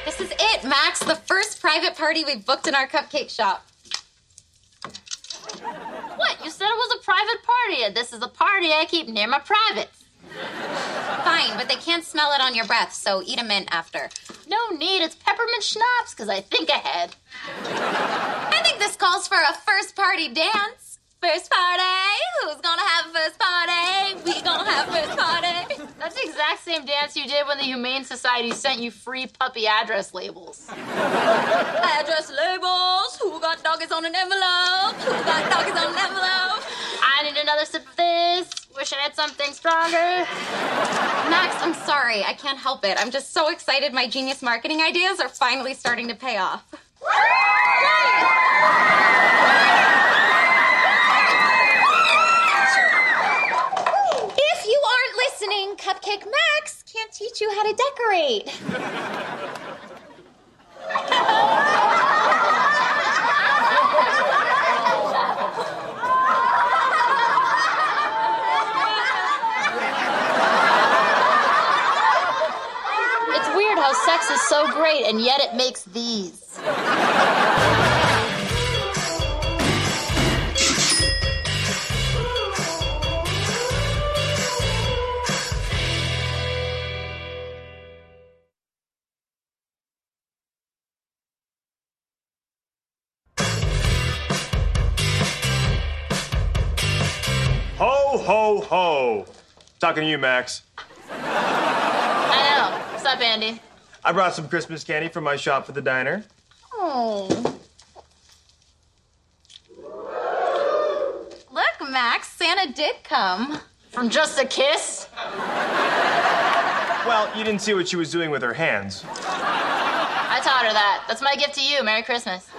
This is it, Max, the first private party we've booked in our cupcake shop. What? You said it was a private party, and this is a party I keep near my privates. Fine, but they can't smell it on your breath, so eat a mint after. No need, it's peppermint schnapps, because I think ahead. I think this calls for a first party dance. First party? Who's gonna have a first party? We gonna have first party. That's the exact same dance you did when the Humane Society sent you free puppy address labels. Address labels? Who got doggies on an envelope? Who got doggies on an envelope? I need another sip of this. Wish I had something stronger. Max, I'm sorry. I can't help it. I'm just so excited my genius marketing ideas are finally starting to pay off. If you aren't listening, Cupcake Max can't teach you how to decorate. It's weird how sex is so great, and yet it makes these. Ho, ho, ho. Talking to you, Max. I know. What's up, Andy? I brought some Christmas candy from my shop for the diner. Oh. Look, Max, Santa did come. From just a kiss? Well, you didn't see what she was doing with her hands. I taught her that. That's my gift to you. Merry Christmas.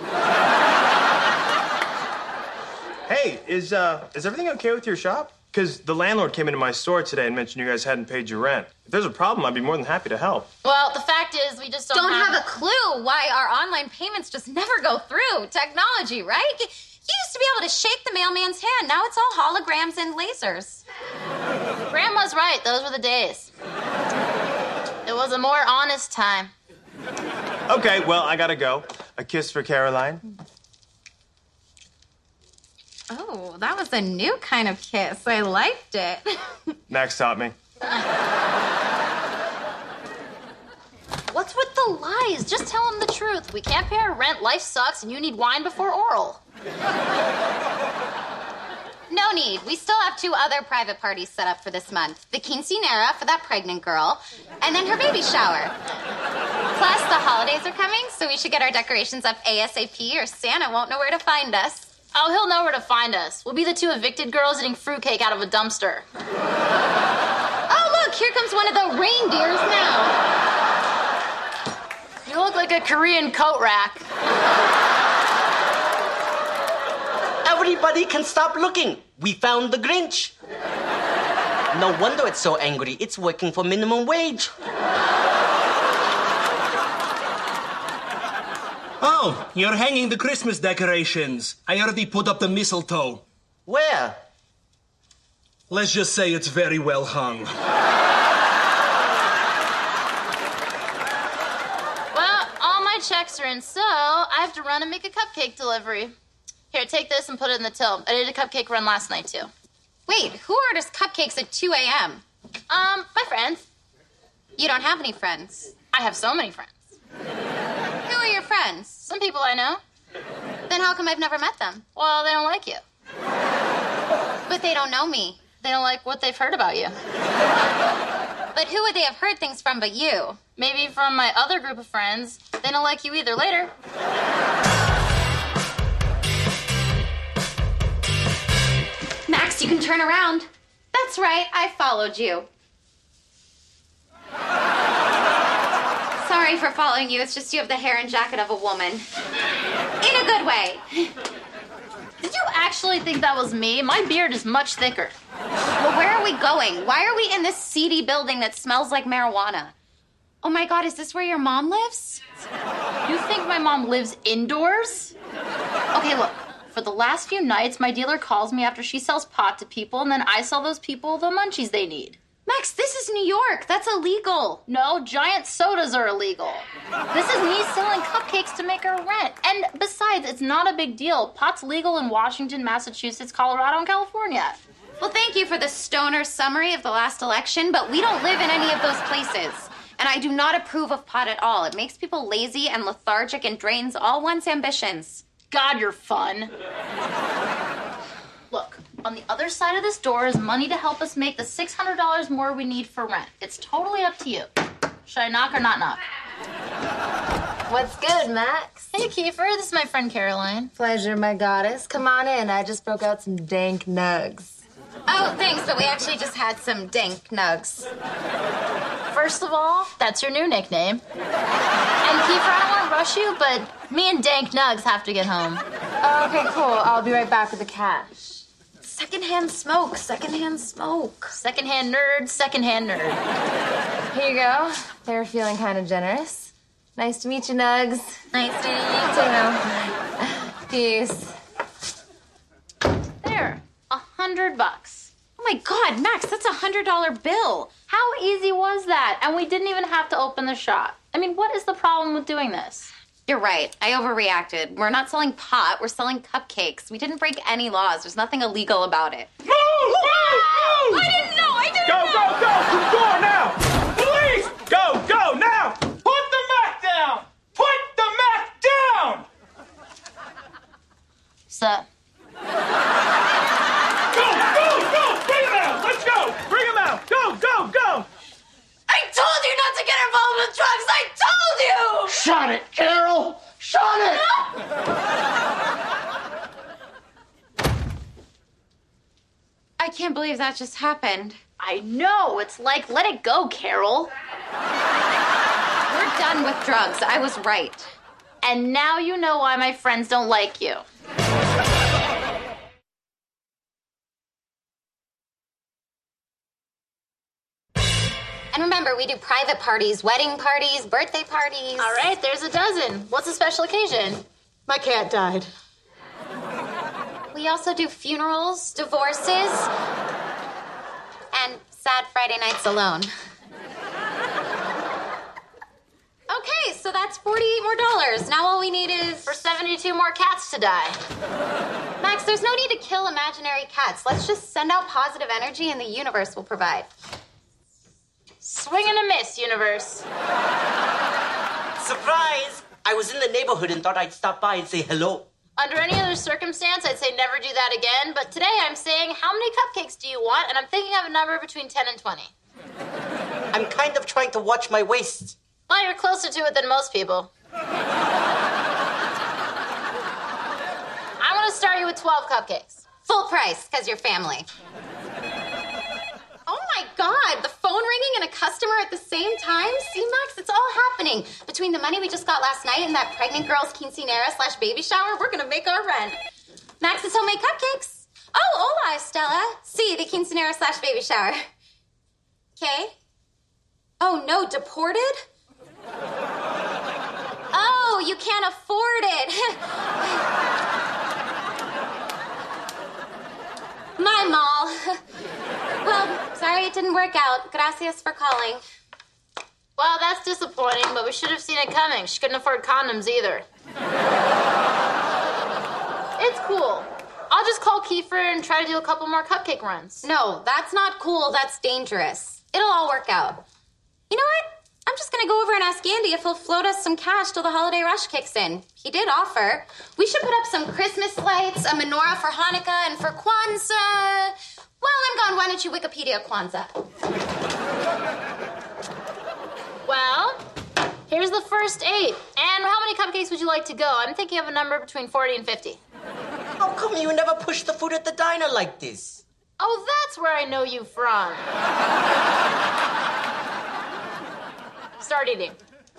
Hey, is everything okay with your shop? Because the landlord came into my store today and mentioned you guys hadn't paid your rent. If there's a problem, I'd be more than happy to help. Well, the fact is, we just Don't have a clue why our online payments just never go through. Technology, right? You used to be able to shake the mailman's hand. Now it's all holograms and lasers. Grandma's right. Those were the days. It was a more honest time. Okay, well, I gotta go. A kiss for Caroline. Oh, that was a new kind of kiss. I liked it. Max taught me. What's with the lies? Just tell them the truth. We can't pay our rent, life sucks, and you need wine before oral. No need. We still have 2 other private parties set up for this month. The quinceanera for that pregnant girl, and then her baby shower. Plus, the holidays are coming, so we should get our decorations up ASAP or Santa won't know where to find us. Oh, he'll know where to find us. We'll be the 2 evicted girls eating fruitcake out of a dumpster. Oh, look, here comes one of the reindeers now. You look like a Korean coat rack. Everybody can stop looking. We found the Grinch. No wonder it's so angry. It's working for minimum wage. Oh, you're hanging the Christmas decorations. I already put up the mistletoe. Where? Let's just say it's very well hung. Well, all my checks are in, so I have to run and make a cupcake delivery. Here, take this and put it in the till. I did a cupcake run last night, too. Wait, who orders cupcakes at 2 a.m.? My friends. You don't have any friends. I have so many friends. Who are your friends? Some people I know. Then how come I've never met them? Well, they don't like you. But they don't know me. They don't like what they've heard about you. But who would they have heard things from but you? Maybe from my other group of friends. They don't like you either later. Max, you can turn around. That's right, I followed you. Sorry for following you. It's just you have the hair and jacket of a woman. In a good way. Did you actually think that was me? My beard is much thicker. Well, where are we going? Why are we in this seedy building that smells like marijuana? Oh my God, is this where your mom lives? You think my mom lives indoors? Okay, look. For the last few nights, my dealer calls me after she sells pot to people, and then I sell those people the munchies they need. Max, this is New York. That's illegal. No, giant sodas are illegal. This is me selling cupcakes to make our rent. And besides, it's not a big deal. Pot's legal in Washington, Massachusetts, Colorado, and California. Well, thank you for the stoner summary of the last election, but we don't live in any of those places. And I do not approve of pot at all. It makes people lazy and lethargic and drains all one's ambitions. God, you're fun. Look, on the other side of this door is money to help us make the $600 more we need for rent. It's totally up to you. Should I knock or not knock? What's good, Max? Hey, Kiefer, this is my friend Caroline. Pleasure, my goddess. Come on in. I just broke out some dank nugs. Oh, thanks, but we actually just had some dank nugs. First of all, that's your new nickname. And Kiefer, I don't want to rush you, but me and Dank Nugs have to get home. Okay, cool. I'll be right back with the cash. Secondhand smoke, secondhand smoke. Secondhand nerd, secondhand nerd. Here you go. They were feeling kind of generous. Nice to meet you, Nugs. Nice to meet you. Peace. There, $100. Oh my God, Max, that's a $100 bill. How easy was that? And we didn't even have to open the shop. I mean, what is the problem with doing this? You're right. I overreacted. We're not selling pot. We're selling cupcakes. We didn't break any laws. There's nothing illegal about it. Move! Move! I didn't know. Go, go, go! To the door now! Police! Go, go, now! Put the Mac down! Put the Mac down! So, Go, go, go! Bring him out! Let's go! Bring him out! Go, go, go! I told you not to get involved with drugs. I told you! Shut it, Carol! Shut it! I can't believe that just happened. I know. It's like, let it go, Carol. We're done with drugs. I was right. And now you know why my friends don't like you. And remember, we do private parties, wedding parties, birthday parties. All right, there's a dozen. What's a special occasion? My cat died. We also do funerals, divorces, and sad Friday nights alone. Okay, so that's $48 more. Now all we need is... For 72 more cats to die. Max, there's no need to kill imaginary cats. Let's just send out positive energy and the universe will provide. Swing and a miss, universe. Surprise! I was in the neighborhood and thought I'd stop by and say hello. Under any other circumstance, I'd say never do that again. But today I'm saying, how many cupcakes do you want? And I'm thinking of a number between 10 and 20. I'm kind of trying to watch my waist. Well, you're closer to it than most people. I'm going to start you with 12 cupcakes. Full price, because you're family. Oh my God, the phone ringing and a customer at the same time? See, Max, it's all happening. Between the money we just got last night and that pregnant girl's quinceanera/baby shower, we're gonna make our rent. Max, it's homemade cupcakes. Oh, hola, Estella. See, the quinceanera/baby shower. Okay. Oh no, deported? Oh, you can't afford it. My mall. Well, sorry it didn't work out. Gracias for calling. Well, that's disappointing, but we should have seen it coming. She couldn't afford condoms either. It's cool. I'll just call Kiefer and try to do a couple more cupcake runs. No, that's not cool. That's dangerous. It'll all work out. You know what? I'm just going to go over and ask Andy if he'll float us some cash till the holiday rush kicks in. He did offer. We should put up some Christmas lights, a menorah for Hanukkah, and for Kwanzaa. While I'm gone, why don't you Wikipedia Kwanzaa? Well, here's the first 8. And how many cupcakes would you like to go? I'm thinking of a number between 40 and 50. How come you never push the food at the diner like this? Oh, that's where I know you from. Start eating.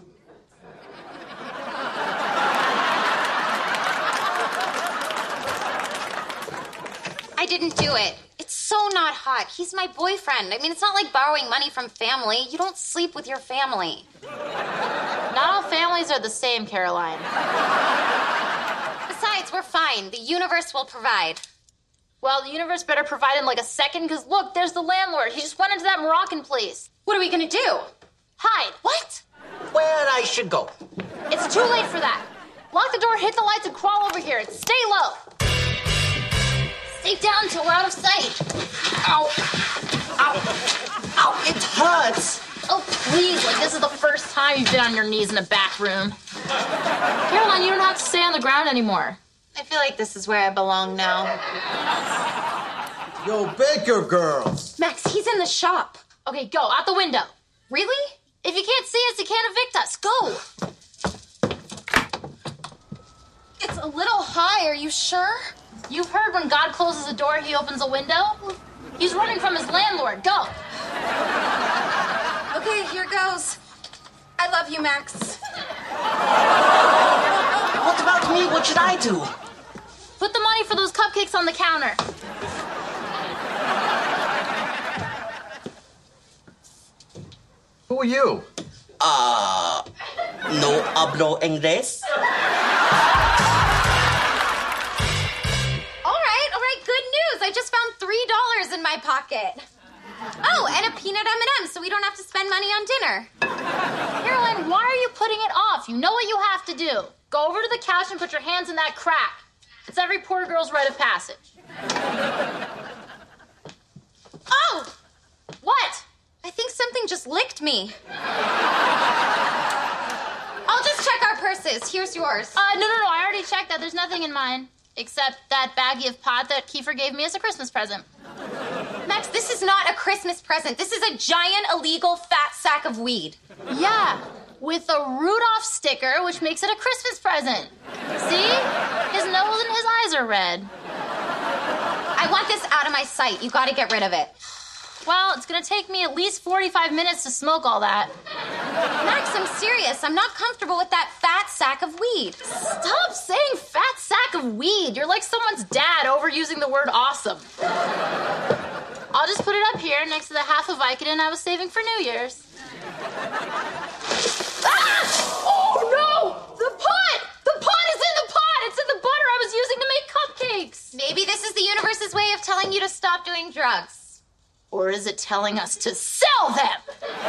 I didn't do it. It's so not hot. He's my boyfriend. I mean, it's not like borrowing money from family. You don't sleep with your family. Not all families are the same, Caroline. Besides, we're fine. The universe will provide. Well, the universe better provide him like a second, because look, there's the landlord. He just went into that Moroccan place. What are we gonna do? Hide. What? Where I should go? It's too late for that. Lock the door, hit the lights, and crawl over here. And stay low. Stay down until we're out of sight. Ow! Ow! Ow! It hurts! Oh, please, like this is the first time you've been on your knees in a back room. Caroline, you don't have to stay on the ground anymore. I feel like this is where I belong now. Yo, Baker girl. Max, he's in the shop. Okay, go, out the window. Really? If you can't see us, you can't evict us. Go! It's a little high, are you sure? You've heard when God closes a door, he opens a window? He's running from his landlord. Go! Okay, here goes. I love you, Max. What about me? What should I do? Put the money for those cupcakes on the counter. Who are you? No hablo inglés? All right, good news. I just found $3 in my pocket. Oh, and a peanut M&M, so we don't have to spend money on dinner. Caroline, why are you putting it off? You know what you have to do. Go over to the couch and put your hands in that crack. It's every poor girl's rite of passage. Oh! What? I think something just licked me. I'll just check our purses. Here's yours. No, I already checked that. There's nothing in mine. Except that baggie of pot that Kiefer gave me as a Christmas present. Max, this is not a Christmas present. This is a giant, illegal, fat sack of weed. Yeah, with a Rudolph sticker, which makes it a Christmas present. See? His nose and his eyes are red. I want this out of my sight. You gotta get rid of it. Well, it's gonna take me at least 45 minutes to smoke all that. Max, I'm serious. I'm not comfortable with that fat sack of weed. Stop saying fat sack of weed. You're like someone's dad overusing the word awesome. I'll just put it up here next to the half of Vicodin I was saving for New Year's. Ah! Oh, no! The pot! The pot is in the pot! It's in the butter I was using to make cupcakes! Maybe this is the universe's way of telling you to stop doing drugs. Or is it telling us to sell them?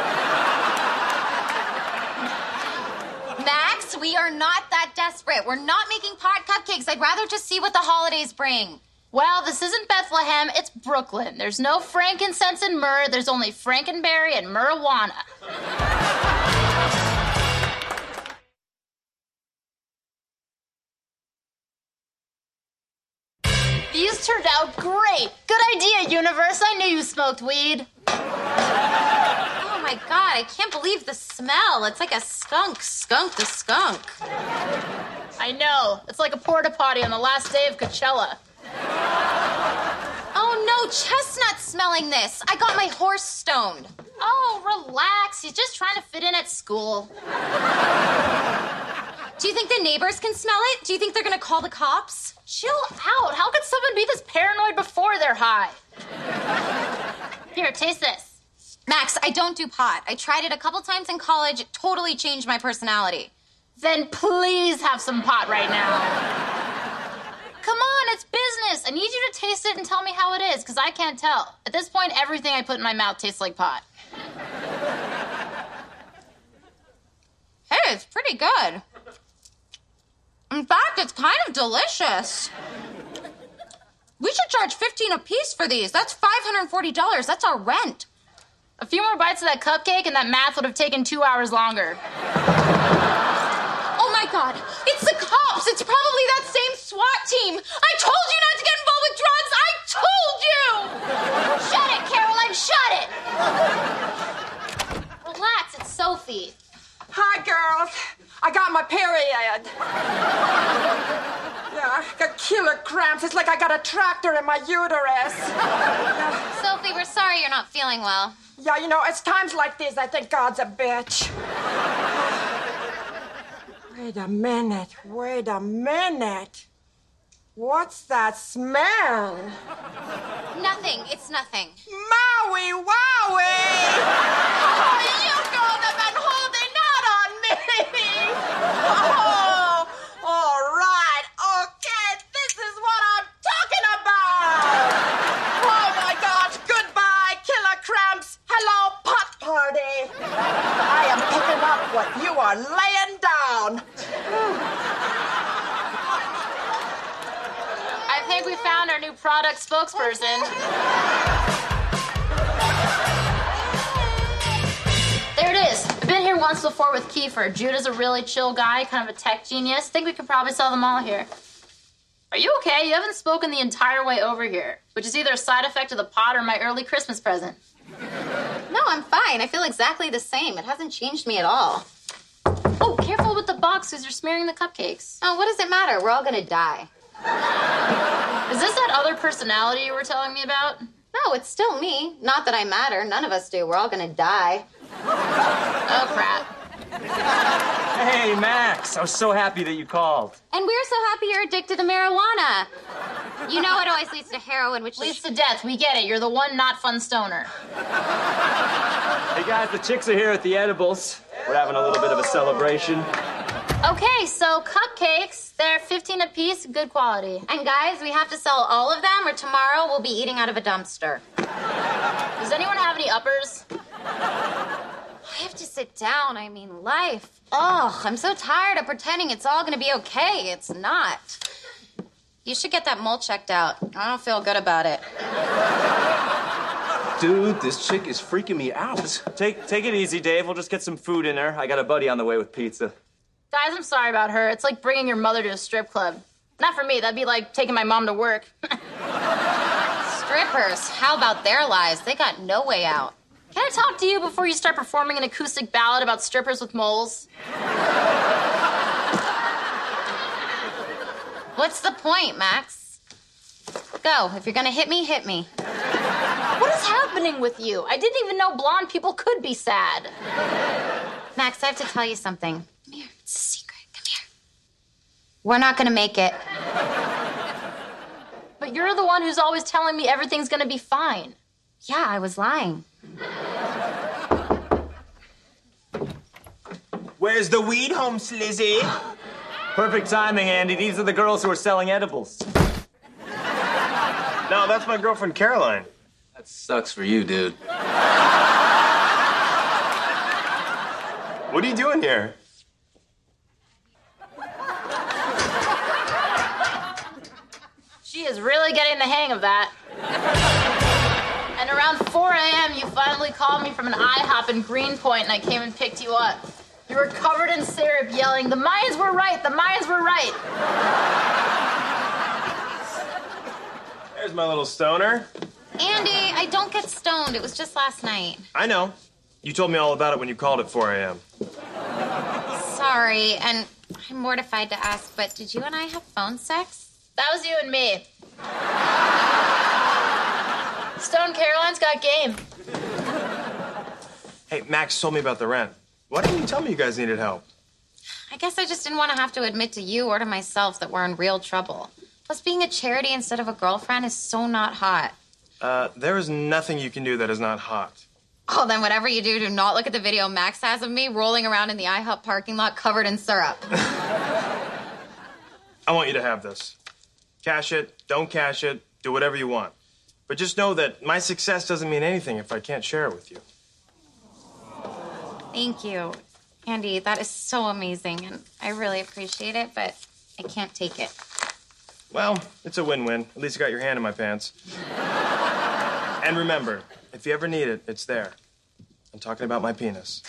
Max, we are not that desperate. We're not making pot cupcakes. I'd rather just see what the holidays bring. Well, this isn't Bethlehem, it's Brooklyn. There's no frankincense and myrrh, there's only frankenberry and marijuana. These turned out great. Good idea, universe. I knew you smoked weed. Oh my God, I can't believe the smell. It's like a skunk the skunk. I know. It's like a porta potty on the last day of Coachella. Oh no, Chestnut smelling this. I got my horse stoned. Oh, relax. He's just trying to fit in at school. Do you think the neighbors can smell it? Do you think they're gonna call the cops? Chill out. How could someone be this paranoid before they're high? Here, taste this. Max, I don't do pot. I tried it a couple times in college. It totally changed my personality. Then please have some pot right now. Come on, it's business. I need you to taste it and tell me how it is, because I can't tell. At this point, everything I put in my mouth tastes like pot. Hey, it's pretty good. In fact, it's kind of delicious. We should charge $15 a piece for these. That's $540. That's our rent. A few more bites of that cupcake and that math would have taken 2 hours longer. Oh my God, it's the cops. It's probably that same SWAT team. I told you not to get involved with drugs. I told you. Shut it, Caroline, shut it. Relax, it's Sophie. Hi, girls. I got my period. Yeah, I got killer cramps. It's like I got a tractor in my uterus. Sophie, we're sorry you're not feeling well. Yeah, you know, it's times like these I think God's a bitch. Wait a minute. What's that smell? Nothing. It's nothing. Maui wowie! Oh, you girls have been holding out on me! Oh, all right. Okay, this is what I'm talking about! down. I think we found our new product spokesperson. There it is. I've been here once before with Kiefer. Judah's a really chill guy, kind of a tech genius. Think we could probably sell them all here. Are you okay? You haven't spoken the entire way over here, which is either a side effect of the pot or my early Christmas present. No, I'm fine. I feel exactly the same. It hasn't changed me at all. Oh, careful with the box because you're smearing the cupcakes. Oh, what does it matter? We're all gonna die. Is this that other personality you were telling me about? No, it's still me. Not that I matter. None of us do. We're all gonna die. Oh, crap. Hey, Max. I was so happy that you called. And we're so happy you're addicted to marijuana. You know it always leads to heroin, which Leads to death. We get it. You're the one not fun stoner. Hey, guys, the chicks are here at the edibles. We're having a little bit of a celebration. Okay, so cupcakes. They're 15 a piece, good quality. And guys, we have to sell all of them or tomorrow we'll be eating out of a dumpster. Does anyone have any uppers? I have to sit down. I mean, life. Ugh, I'm so tired of pretending it's all gonna be okay. It's not. You should get that mole checked out. I don't feel good about it. Dude, this chick is freaking me out. Take it easy, Dave. We'll just get some food in her. I got a buddy on the way with pizza. Guys, I'm sorry about her. It's like bringing your mother to a strip club. Not for me. That'd be like taking my mom to work. Strippers, how about their lives? They got no way out. Can I talk to you before you start performing an acoustic ballad about strippers with moles? What's the point, Max? Go. If you're gonna hit me, hit me. What is happening with you? I didn't even know blonde people could be sad. Max, I have to tell you something. Come here. It's a secret. Come here. We're not gonna make it. But you're the one who's always telling me everything's gonna be fine. Yeah, I was lying. Where's the weed home, Slizzy? Perfect timing, Andy. These are the girls who are selling edibles. No, that's my girlfriend, Caroline. That sucks for you, dude. What are you doing here? She is really getting the hang of that. And around 4 a.m., you finally called me from an IHOP in Greenpoint, and I came and picked you up. You were covered in syrup, yelling, "The Mayans were right! The Mayans were right!" There's my little stoner. Andy, I don't get stoned. It was just last night. I know. You told me all about it when you called at 4 a.m. Sorry, and I'm mortified to ask, but did you and I have phone sex? That was you and me. Stone Caroline's got game. Hey, Max told me about the rent. Why didn't you tell me you guys needed help? I guess I just didn't want to have to admit to you or to myself that we're in real trouble. Plus, being a charity instead of a girlfriend is so not hot. There is nothing you can do that is not hot. Oh, then whatever you do not look at the video Max has of me rolling around in the IHOP parking lot covered in syrup. I want you to have this. Cash it, don't cash it, do whatever you want. But just know that my success doesn't mean anything if I can't share it with you. Thank you. Andy, that is so amazing, and I really appreciate it, but I can't take it. Well, it's a win-win. At least you got your hand in my pants. And remember, if you ever need it, it's there. I'm talking about my penis.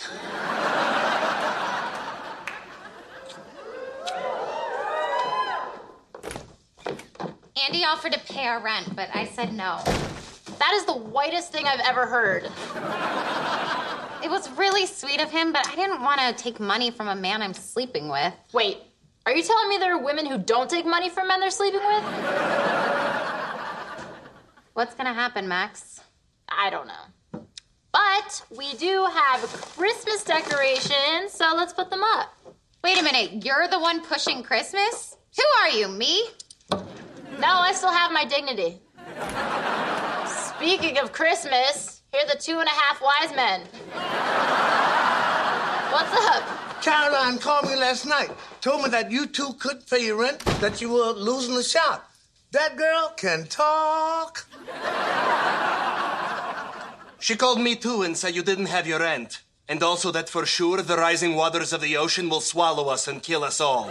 Andy offered to pay our rent, but I said no. That is the whitest thing I've ever heard. It was really sweet of him, but I didn't want to take money from a man I'm sleeping with. Wait, are you telling me there are women who don't take money from men they're sleeping with? What's gonna happen, Max? I don't know. But we do have Christmas decorations, so let's put them up. Wait a minute, you're the one pushing Christmas? Who are you, me? No, I still have my dignity. Speaking of Christmas, here are the 2.5 wise men. What's up? Caroline called me last night. Told me that you two couldn't pay your rent, that you were losing the shop. That girl can talk. She called me too and said you didn't have your rent. And also that for sure the rising waters of the ocean will swallow us and kill us all.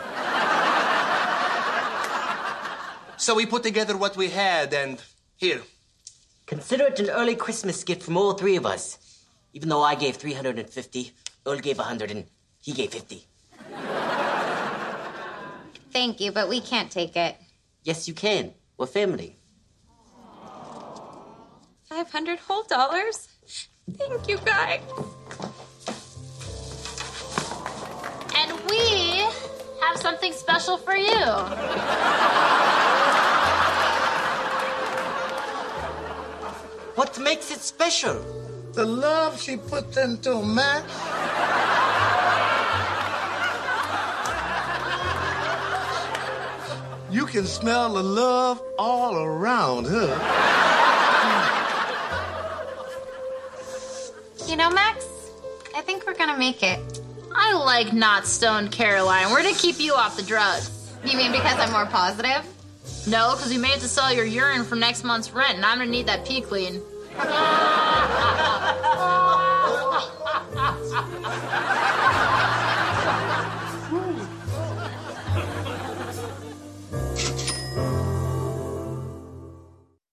So we put together what we had, and here. Consider it an early Christmas gift from all three of us. Even though I gave 350, Earl gave 100, and he gave 50. Thank you, but we can't take it. Yes, you can. We're family. 500 whole dollars? Thank you, guys. And we have something special for you. What makes it special? The love she puts into a man. You can smell the love all around her. You know, Max, I think we're gonna make it. I like not stoned Caroline. We're to keep you off the drugs. You mean because I'm more positive? No, because we may have to sell your urine for next month's rent, and I'm gonna need that pee clean.